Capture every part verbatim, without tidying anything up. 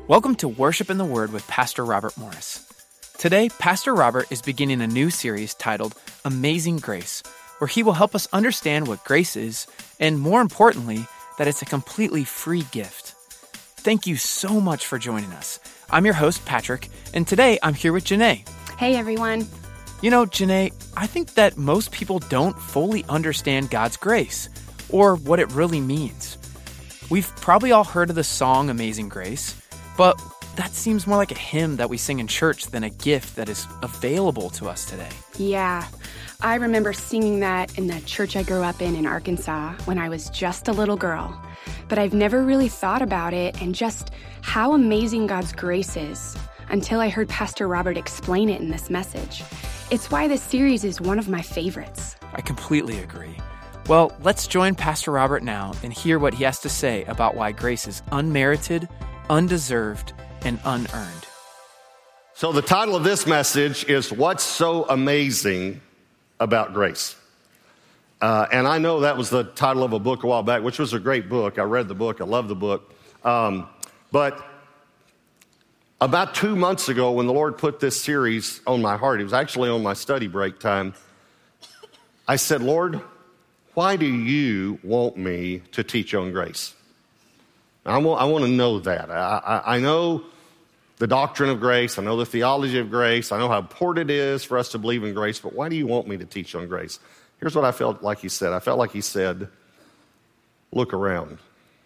Welcome to Worship in the Word with Pastor Robert Morris. Today, Pastor Robert is beginning a new series titled Amazing Grace, where he will help us understand what grace is, and more importantly, that it's a completely free gift. Thank you so much for joining us. I'm your host, Patrick, and today I'm here with Janae. Hey, everyone. You know, Janae, I think that most people don't fully understand God's grace, or what it really means. We've probably all heard of the song Amazing Grace, but that seems more like a hymn that we sing in church than a gift that is available to us today. Yeah, I remember singing that in the church I grew up in in Arkansas when I was just a little girl. But I've never really thought about it and just how amazing God's grace is until I heard Pastor Robert explain it in this message. It's why this series is one of my favorites. I completely agree. Well, let's join Pastor Robert now and hear what he has to say about why grace is unmerited, undeserved, and unearned. So the title of this message is What's So Amazing About Grace? Uh, and I know that was the title of a book a while back, which was a great book. I read the book. I love the book. Um, but about two months ago, when the Lord put this series on my heart, it was actually on my study break time, I said, Lord, why do you want me to teach on grace? I want, I want to know that. I, I, I know the doctrine of grace. I know the theology of grace. I know how important it is for us to believe in grace, but why do you want me to teach on grace? Here's what I felt like he said. I felt like he said, look around.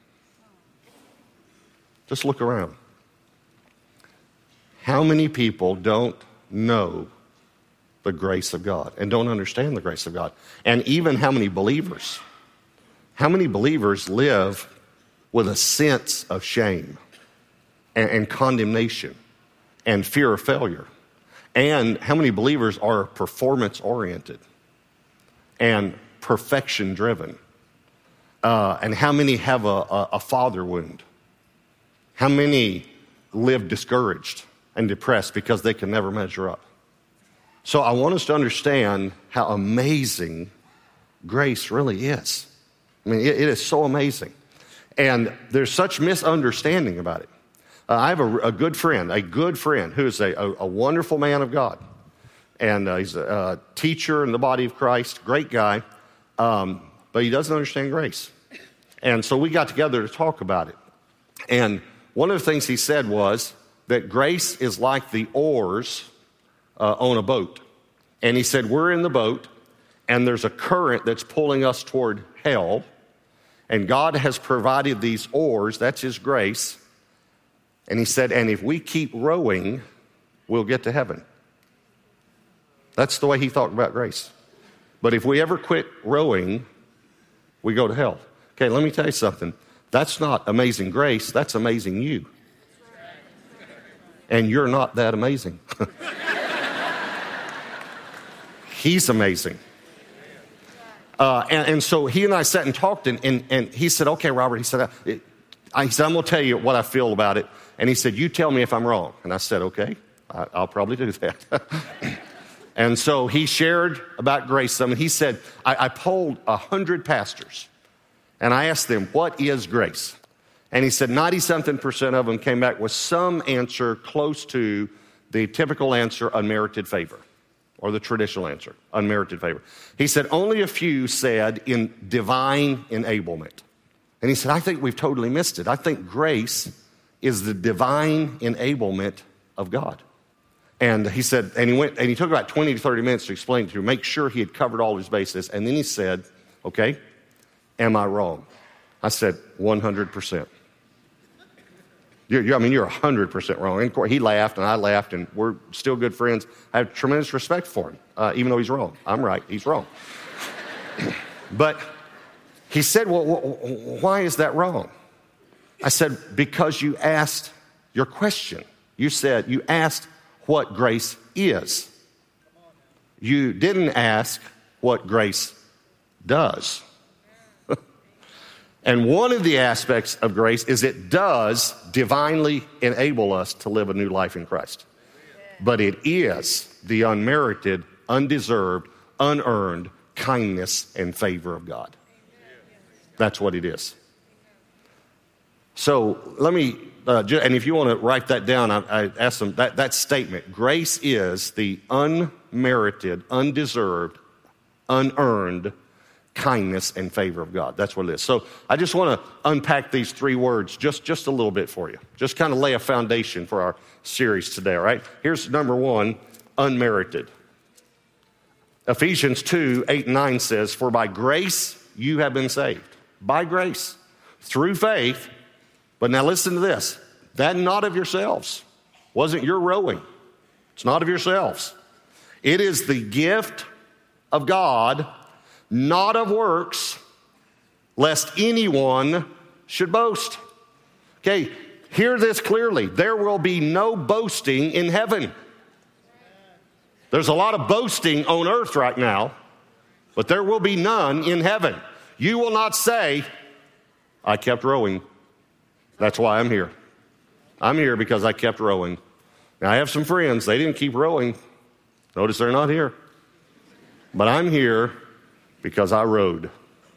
Just look around. How many people don't know the grace of God and don't understand the grace of God? And even how many believers, how many believers live with a sense of shame and, and condemnation and fear of failure? And how many believers are performance-oriented and perfection-driven? Uh, and how many have a, a, a father wound? How many live discouraged and depressed because they can never measure up? So I want us to understand how amazing grace really is. I mean, it, it is so amazing. And there's such misunderstanding about it. Uh, I have a, a good friend, a good friend who is a, a, a wonderful man of God. And uh, he's a, a teacher in the body of Christ, great guy, um, but he doesn't understand grace. And so we got together to talk about it. And one of the things he said was that grace is like the oars uh, on a boat. And he said, we're in the boat, and there's a current that's pulling us toward hell, and God has provided these oars, that's his grace. And he said, and if we keep rowing, we'll get to heaven. That's the way he thought about grace. But if we ever quit rowing, we go to hell. Okay, let me tell you something. That's not amazing grace, that's amazing you. And you're not that amazing. He's amazing. Uh, and, and so he and I sat and talked, and, and, and he said, okay, Robert, he said, I, I, he said, I'm going to tell you what I feel about it. And he said, you tell me if I'm wrong. And I said, okay, I, I'll probably do that. And so he shared about grace some, and he said, I, I polled one hundred pastors, and I asked them, what is grace? And he said ninety-something percent of them came back with some answer close to the typical answer, unmerited favor, or the traditional answer, unmerited favor. He said only a few said in divine enablement. And he said, I think we've totally missed it. I think grace is the divine enablement of God. And he said, and he went, and he took about twenty to thirty minutes to explain to make sure he had covered all his bases. And then he said, okay, am I wrong? I said, one hundred percent. You're, you're, I mean, you're one hundred percent wrong. And of course, he laughed, and I laughed, and we're still good friends. I have tremendous respect for him, uh, even though he's wrong. I'm right, he's wrong. But he said, well, why is that wrong? I said, because you asked your question. You said, you asked what grace is. You didn't ask what grace does. And one of the aspects of grace is it does divinely enable us to live a new life in Christ. But it is the unmerited, undeserved, unearned kindness and favor of God. That's what it is. So let me uh, and if you want to write that down, I, I asked them that, that statement, grace is the unmerited, undeserved, unearned kindness and favor of God. That's what it is. So I just want to unpack these three words just, just a little bit for you. Just kind of lay a foundation for our series today, all right? Here's number one, unmerited. Ephesians two, eight and nine says, for by grace you have been saved. By grace, through faith. But now listen to this. That not of yourselves. Wasn't your rowing. It's not of yourselves. It is the gift of God, not of works, lest anyone should boast. Okay, hear this clearly. There will be no boasting in heaven. There's a lot of boasting on earth right now, but there will be none in heaven. You will not say, I kept rowing. That's why I'm here. I'm here because I kept rowing. Now, I have some friends. They didn't keep rowing. Notice they're not here. But I'm here because I rowed.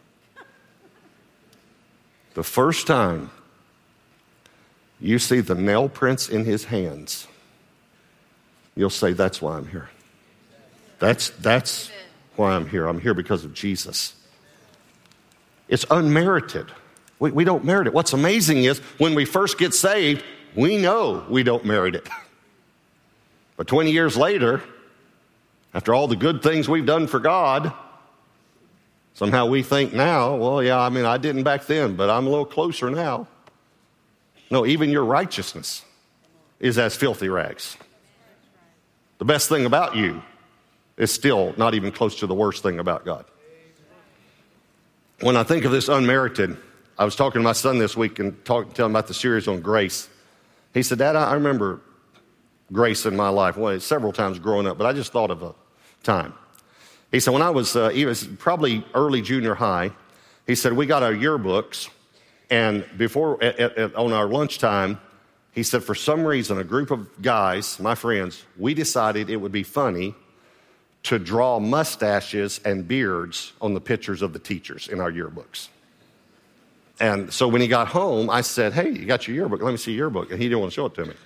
The first time you see the nail prints in his hands, you'll say, that's why I'm here. That's, that's why I'm here. I'm here because of Jesus. It's unmerited. We, we don't merit it. What's amazing is when we first get saved, we know we don't merit it. But twenty years later, after all the good things we've done for God, somehow we think now, well, yeah, I mean, I didn't back then, but I'm a little closer now. No, even your righteousness is as filthy rags. The best thing about you is still not even close to the worst thing about God. When I think of this unmerited, I was talking to my son this week and talk, telling him about the series on grace. He said, Dad, I remember grace in my life, well, several times growing up, but I just thought of a time. He said, when I was, uh, he was probably early junior high, he said, we got our yearbooks, and before, at, at, on our lunchtime, he said, for some reason, a group of guys, my friends, we decided it would be funny to draw mustaches and beards on the pictures of the teachers in our yearbooks. And so when he got home, I said, hey, you got your yearbook? Let me see your yearbook. And he didn't want to show it to me.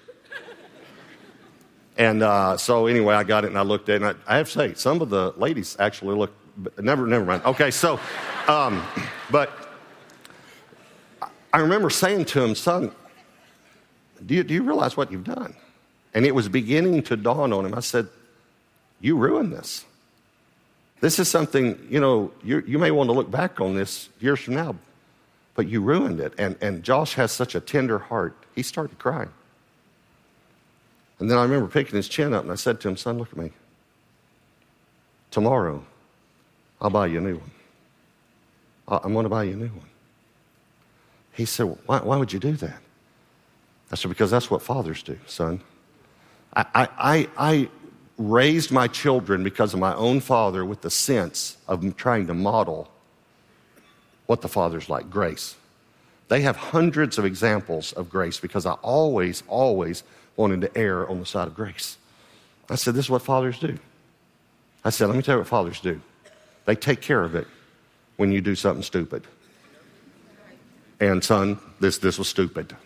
And uh, so anyway, I got it and I looked at it. And I, I have to say, some of the ladies actually look, never, never mind. Okay, so, um, but I remember saying to him, son, do you, do you realize what you've done? And it was beginning to dawn on him. I said, you ruined this. This is something, you know, you, you may want to look back on this years from now, but you ruined it. And, and Josh has such a tender heart. He started crying. And then I remember picking his chin up and I said to him, son, look at me. Tomorrow, I'll buy you a new one. I'm going to buy you a new one. He said, well, why, why would you do that? I said, because that's what fathers do, son. I, I, I, I raised my children because of my own father with the sense of trying to model what the Father's like, grace. They have hundreds of examples of grace because I always, always wanted to err on the side of grace. I said, this is what fathers do. I said, let me tell you what fathers do. They take care of it when you do something stupid. And son, this, this was stupid.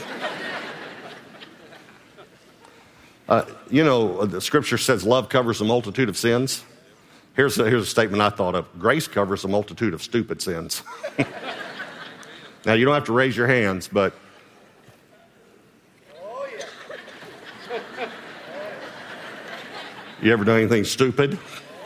uh, you know, the scripture says love covers a multitude of sins. Here's a, here's a statement I thought of. Grace covers a multitude of stupid sins. Now, you don't have to raise your hands, but oh, yeah. You ever done anything stupid?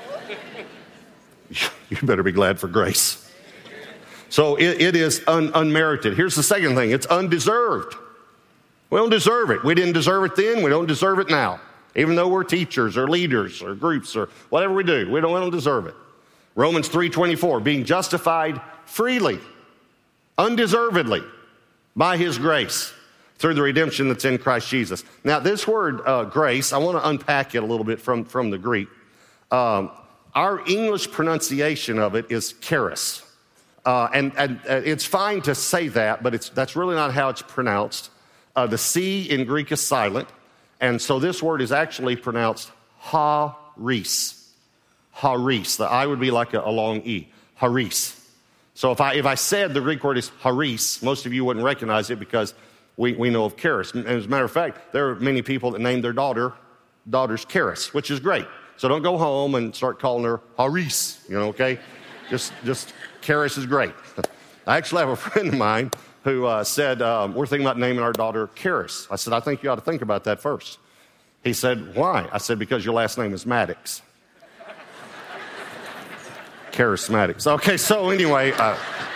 You better be glad for grace. So it, it is un, unmerited. Here's the second thing. It's undeserved. We don't deserve it. We didn't deserve it then. We don't deserve it now. Even though we're teachers or leaders or groups or whatever we do, we don't, we don't deserve it. Romans three twenty-four, being justified freely, undeservedly, by his grace, through the redemption that's in Christ Jesus. Now, this word uh, grace, I want to unpack it a little bit from, from the Greek. Um, our English pronunciation of it is charis. Uh, and and uh, it's fine to say that, but it's that's really not how it's pronounced. Uh, the C in Greek is silent. And so this word is actually pronounced haris. Haris. The I would be like a, a long E. Haris. So if I if I said the Greek word is haris, most of you wouldn't recognize it because we, we know of Charis. And as a matter of fact, there are many people that name their daughter daughters Charis, which is great. So don't go home and start calling her Haris, you know, okay? just, just Charis is great. I actually have a friend of mine who uh, said, um, we're thinking about naming our daughter Charis. I said, I think you ought to think about that first. He said, why? I said, because your last name is Maddox. Charismatics. Okay, so anyway, uh,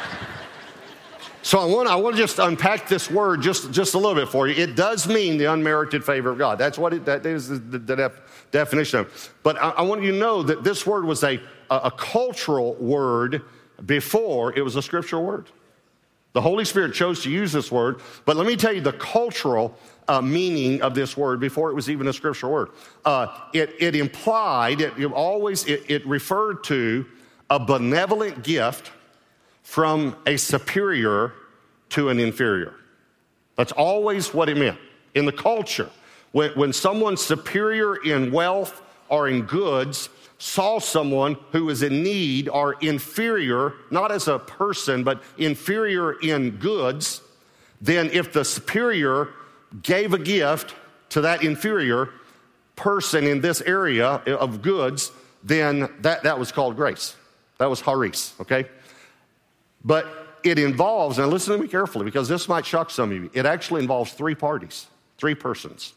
so I want I want to just unpack this word just, just a little bit for you. It does mean the unmerited favor of God. That's what it, that is the, the def, definition of it. But I, I want you to know that this word was a, a, a cultural word before it was a scriptural word. The Holy Spirit chose to use this word, but let me tell you the cultural uh, meaning of this word before it was even a scriptural word. Uh, it, it implied, it, it always, it, it referred to a benevolent gift from a superior to an inferior. That's always what it meant. In the culture, when, when someone superior in wealth or in goods saw someone who was in need or inferior, not as a person, but inferior in goods, then if the superior gave a gift to that inferior person in this area of goods, then that, that was called grace. That was Haris, okay? But it involves, and listen to me carefully because this might shock some of you, it actually involves three parties, three persons.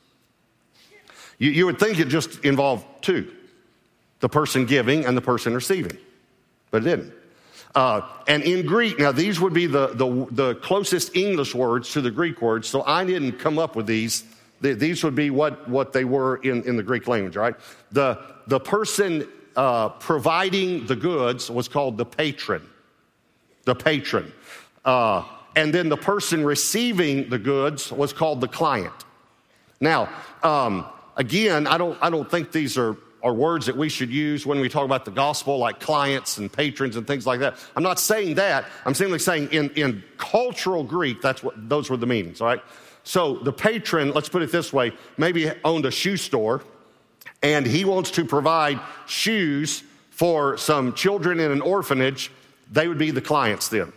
You, you would think it just involved two, the person giving and the person receiving, but it didn't. Uh, and in Greek, now these would be the, the, the closest English words to the Greek words, so I didn't come up with these. These would be what, what they were in, in the Greek language, all right? The, the person uh, providing the goods was called the patron. The patron. Uh, and then the person receiving the goods was called the client. Now, um, again, I don't, I don't think these are, are words that we should use when we talk about the gospel, like clients and patrons and things like that. I'm not saying that. I'm simply saying in, in cultural Greek, that's what those were the meanings, all right? So the patron, let's put it this way, maybe owned a shoe store, and he wants to provide shoes for some children in an orphanage. They would be the clients then.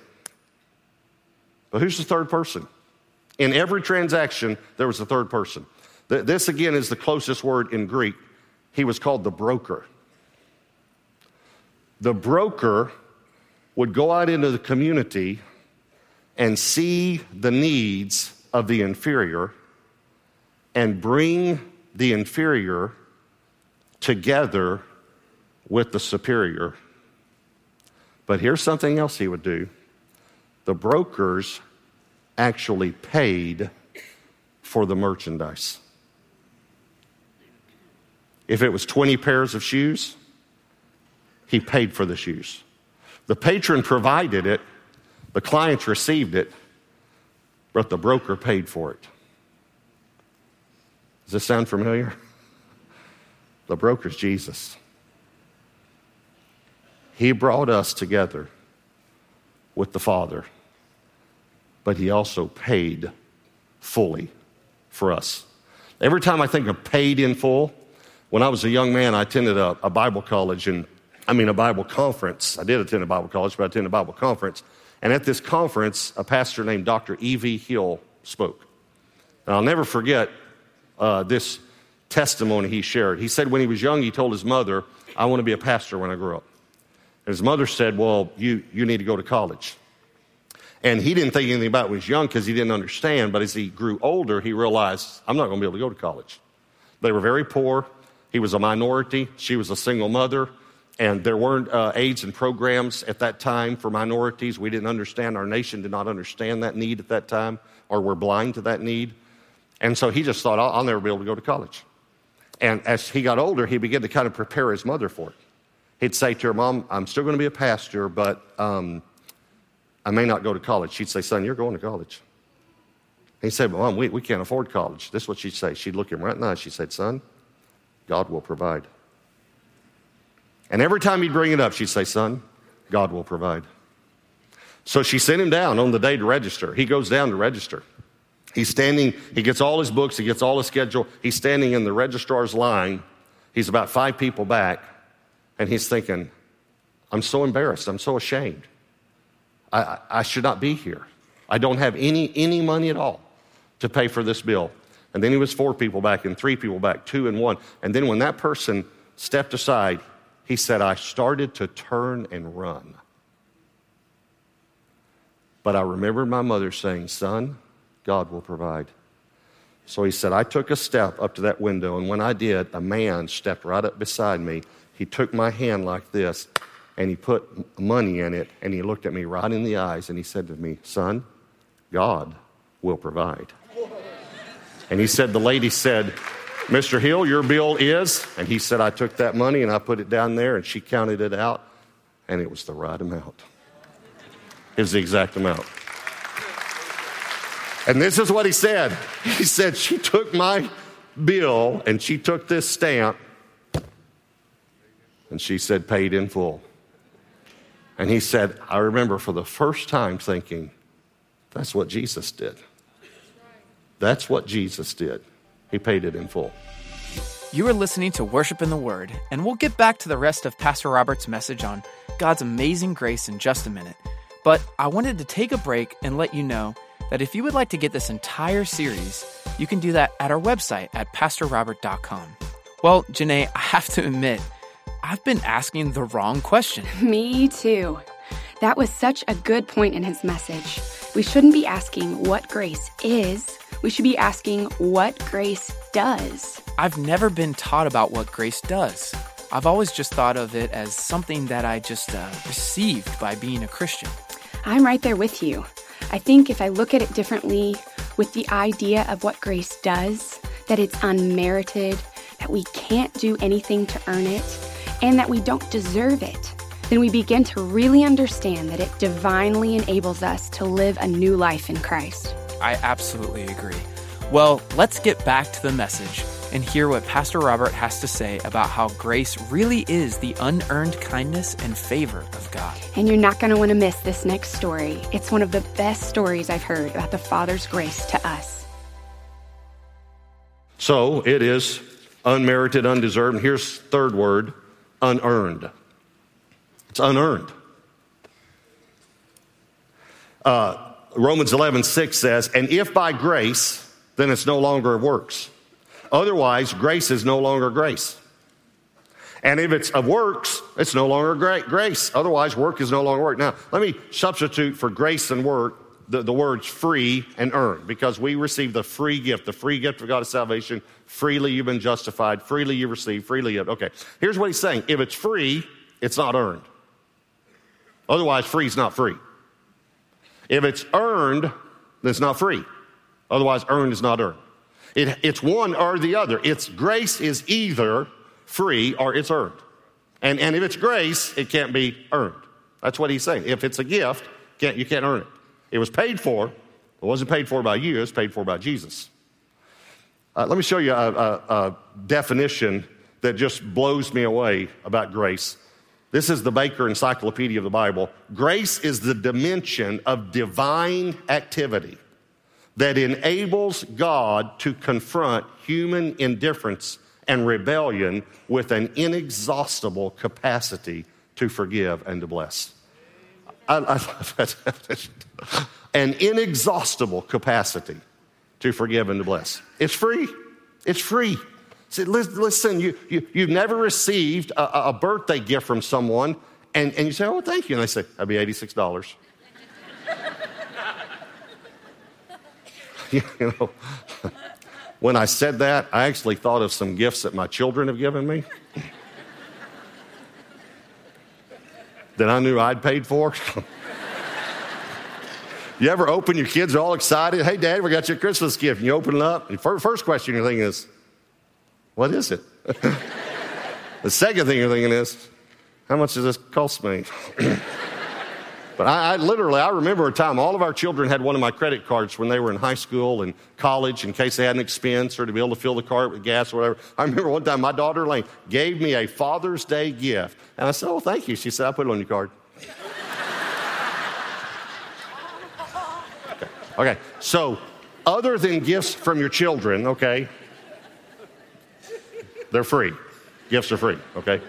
But who's the third person? In every transaction, there was a third person. This, again, is the closest word in Greek. He was called the broker. The broker would go out into the community and see the needs of the inferior and bring the inferior together with the superior. But here's something else he would do. The brokers actually paid for the merchandise. If it was twenty pairs of shoes, he paid for the shoes. The patron provided it, the clients received it, but the broker paid for it. Does this sound familiar? The broker's Jesus. He brought us together with the Father, but he also paid fully for us. Every time I think of paid in full, when I was a young man, I attended a, a Bible college, and I mean a Bible conference. I did attend a Bible college, but I attended a Bible conference. And at this conference, a pastor named Doctor E V Hill spoke. And I'll never forget uh, this testimony he shared. He said when he was young, he told his mother, I want to be a pastor when I grow up. And his mother said, well, you, you need to go to college. And he didn't think anything about it when he was young because he didn't understand. But as he grew older, he realized, I'm not going to be able to go to college. They were very poor. He was a minority. She was a single mother. And there weren't uh, aids and programs at that time for minorities. We didn't understand. Our nation did not understand that need at that time, or were blind to that need. And so he just thought, I'll, I'll never be able to go to college. And as he got older, he began to kind of prepare his mother for it. He'd say to her, Mom, I'm still going to be a pastor, but um, I may not go to college. She'd say, son, you're going to college. He said, Mom, we, we can't afford college. This is what she'd say. She'd look him right in the eye. She said, son, God will provide. And every time he'd bring it up, she'd say, son, God will provide. So she sent him down on the day to register. He goes down to register. He's standing, he gets all his books, he gets all his schedule. He's standing in the registrar's line. He's about five people back. And he's thinking, I'm so embarrassed. I'm so ashamed. I, I, I should not be here. I don't have any, any money at all. to pay for this bill. And then he was four people back and three people back, two and one. And then when that person stepped aside, he said, I started to turn and run. But I remembered my mother saying, son, God will provide. So he said, I took a step up to that window, and when I did, a man stepped right up beside me. He took my hand like this, and he put money in it, and he looked at me right in the eyes, and he said to me, son, God will provide. And he said, the lady said, Mister Hill, your bill is, and he said, I took that money and I put it down there, and she counted it out, and it was the right amount. It was the exact amount. And this is what he said. He said, she took my bill and she took this stamp and she said, paid in full. And he said, I remember for the first time thinking, that's what Jesus did. That's what Jesus did. He paid it in full. You are listening to Worship in the Word, and we'll get back to the rest of Pastor Robert's message on God's amazing grace in just a minute. But I wanted to take a break and let you know that if you would like to get this entire series, you can do that at our website at pastor robert dot com. Well, Janae, I have to admit, I've been asking the wrong question. Me too. That was such a good point in his message. We shouldn't be asking what grace is. We should be asking what grace does. I've never been taught about what grace does. I've always just thought of it as something that I just uh, received by being a Christian. I'm right there with you. I think if I look at it differently with the idea of what grace does, that it's unmerited, that we can't do anything to earn it, and that we don't deserve it, then we begin to really understand that it divinely enables us to live a new life in Christ. I absolutely agree. Well, let's get back to the message and hear what Pastor Robert has to say about how grace really is the unearned kindness and favor of God. And you're not going to want to miss this next story. It's one of the best stories I've heard about the Father's grace to us. So it is unmerited, undeserved. And here's the third word, unearned. It's unearned. Uh, Romans eleven six says, and if by grace, then it's no longer of works. Otherwise, grace is no longer grace. And if it's of works, it's no longer great grace. Otherwise, work is no longer work. Now, let me substitute for grace and work the, the words free and earned, because we receive the free gift, the free gift of God of salvation. Freely you've been justified. Freely you receive. Freely you. Okay, here's what he's saying. If it's free, it's not earned. Otherwise, free is not free. If it's earned, then it's not free. Otherwise, earned is not earned. It, it's one or the other. It's grace is either free or it's earned. And, and if it's grace, it can't be earned. That's what he's saying. If it's a gift, can't, you can't earn it. It was paid for. It wasn't paid for by you. It was paid for by Jesus. Uh, let me show you a, a, a definition that just blows me away about grace. This is the Baker Encyclopedia of the Bible. Grace is the dimension of divine activity that enables God to confront human indifference and rebellion with an inexhaustible capacity to forgive and to bless. I, I love that. An inexhaustible capacity to forgive and to bless. It's free. It's free. See, listen, you, you, you've never received a, a birthday gift from someone, and, and you say, oh, thank you. And they say, that'd be eighty-six dollars. You know, when I said that, I actually thought of some gifts that my children have given me that I knew I'd paid for. You ever open your kids are all excited? Hey, Dad, we got your Christmas gift. And you open it up. And the first question you're thinking is, what is it? The second thing you're thinking is, how much does this cost me? But I, I literally, I remember a time all of our children had one of my credit cards when they were in high school and college in case they had an expense or to be able to fill the cart with gas or whatever. I remember one time my daughter Elaine gave me a Father's Day gift. And I said, oh, thank you. She said, I'll put it on your card. okay. okay, so other than gifts from your children, okay, they're free. Gifts are free, okay?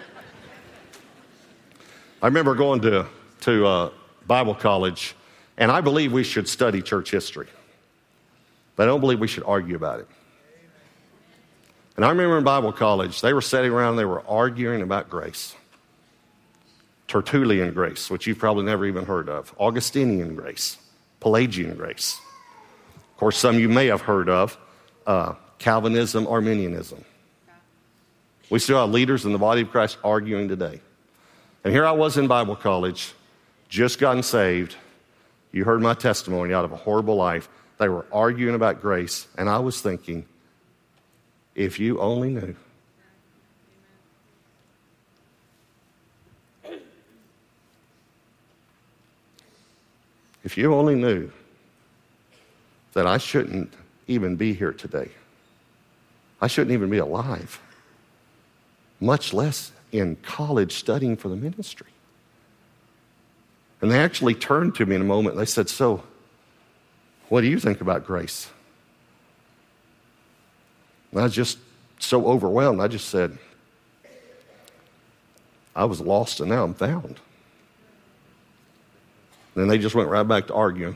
I remember going to, to uh, Bible college, and I believe we should study church history. But I don't believe we should argue about it. And I remember in Bible college, they were sitting around, they were arguing about grace. Tertullian grace, which you've probably never even heard of. Augustinian grace. Pelagian grace. Of course, some you may have heard of. Uh, Calvinism, Arminianism. We still have leaders in the body of Christ arguing today. And here I was in Bible college, just gotten saved. You heard my testimony out of a horrible life. They were arguing about grace, and I was thinking, if you only knew. If you only knew that I shouldn't even be here today. I shouldn't even be alive, much less in college studying for the ministry. And they actually turned to me in a moment and they said, so, what do you think about grace? And I was just so overwhelmed. I just said, I was lost and now I'm found. And then they just went right back to arguing.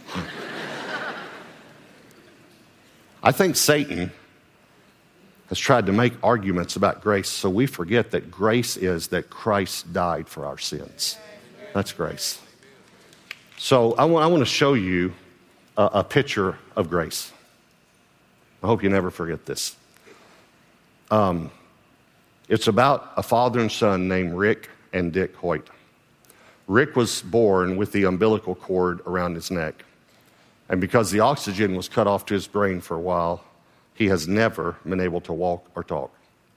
I think Satan has tried to make arguments about grace so we forget that grace is that Christ died for our sins. That's grace. So I want, I want to show you a, a picture of grace. I hope you never forget this. Um, it's about a father and son named Rick and Dick Hoyt. Rick was born with the umbilical cord around his neck. And because the oxygen was cut off to his brain for a while, he has never been able to walk or talk.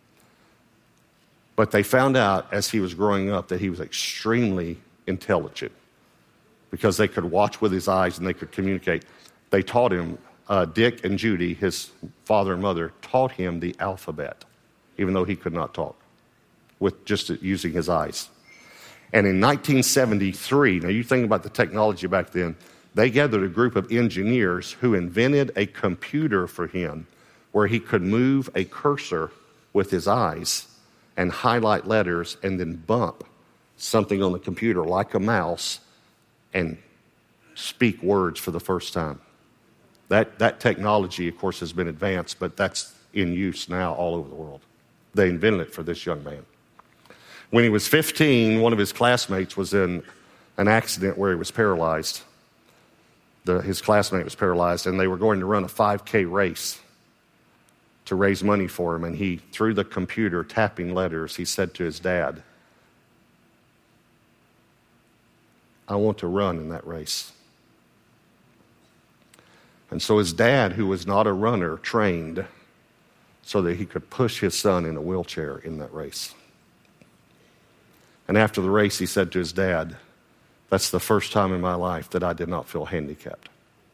But they found out as he was growing up that he was extremely intelligent because they could watch with his eyes and they could communicate. They taught him, uh, Dick and Judy, his father and mother, taught him the alphabet, even though he could not talk, with just using his eyes. And in nineteen seventy-three, now you think about the technology back then, they gathered a group of engineers who invented a computer for him where he could move a cursor with his eyes and highlight letters and then bump something on the computer like a mouse and speak words for the first time. That, that technology, of course, has been advanced, but that's in use now all over the world. They invented it for this young man. When he was fifteen, one of his classmates was in an accident where he was paralyzed. The, his classmate was paralyzed, and they were going to run a five K race to raise money for him. And he, through the computer, tapping letters, he said to his dad, I want to run in that race. And so his dad, who was not a runner, trained so that he could push his son in a wheelchair in that race. And after the race, he said to his dad, that's the first time in my life that I did not feel handicapped.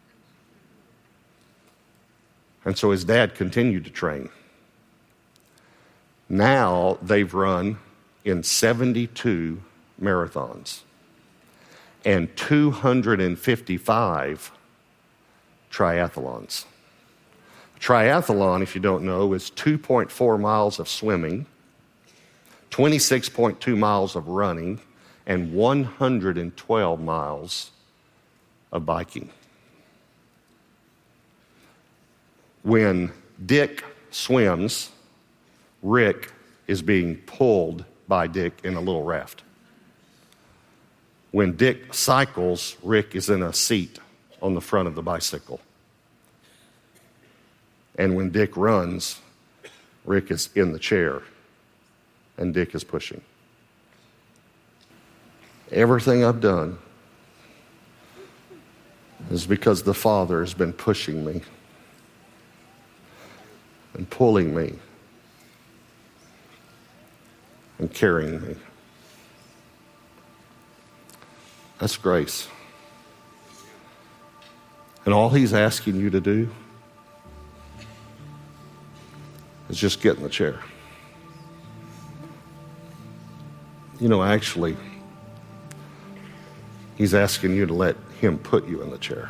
And so his dad continued to train. Now they've run in seventy-two marathons and two hundred fifty-five triathlons. Triathlon, if you don't know, is two point four miles of swimming, twenty-six point two miles of running, and one hundred twelve miles of biking. When Dick swims, Rick is being pulled by Dick in a little raft. When Dick cycles, Rick is in a seat on the front of the bicycle. And when Dick runs, Rick is in the chair and Dick is pushing. Everything I've done is because the Father has been pushing me and pulling me and carrying me. That's grace. And all He's asking you to do is just get in the chair. You know, actually, He's asking you to let Him put you in the chair,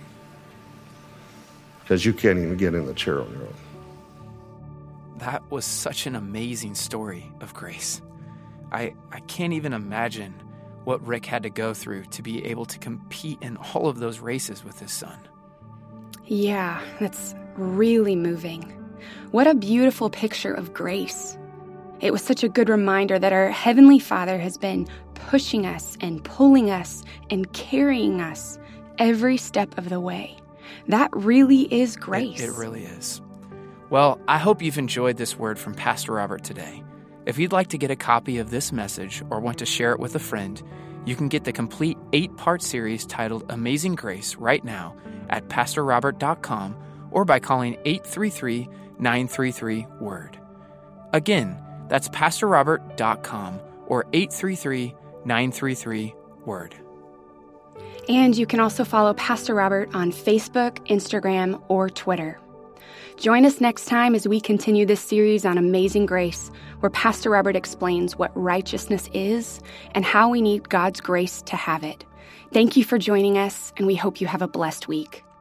because you can't even get in the chair on your own. That was such an amazing story of grace. I, I can't even imagine what Rick had to go through to be able to compete in all of those races with his son. Yeah, that's really moving. What a beautiful picture of grace. It was such a good reminder that our Heavenly Father has been pushing us and pulling us and carrying us every step of the way. That really is grace. It, it really is. Well, I hope you've enjoyed this word from Pastor Robert today. If you'd like to get a copy of this message or want to share it with a friend, you can get the complete eight-part series titled Amazing Grace right now at pastor robert dot com or by calling eight three three, nine three three, word. Again, that's pastor robert dot com or eight three three, nine three three, word. And you can also follow Pastor Robert on Facebook, Instagram, or Twitter. Join us next time as we continue this series on Amazing Grace, where Pastor Robert explains what righteousness is and how we need God's grace to have it. Thank you for joining us, and we hope you have a blessed week.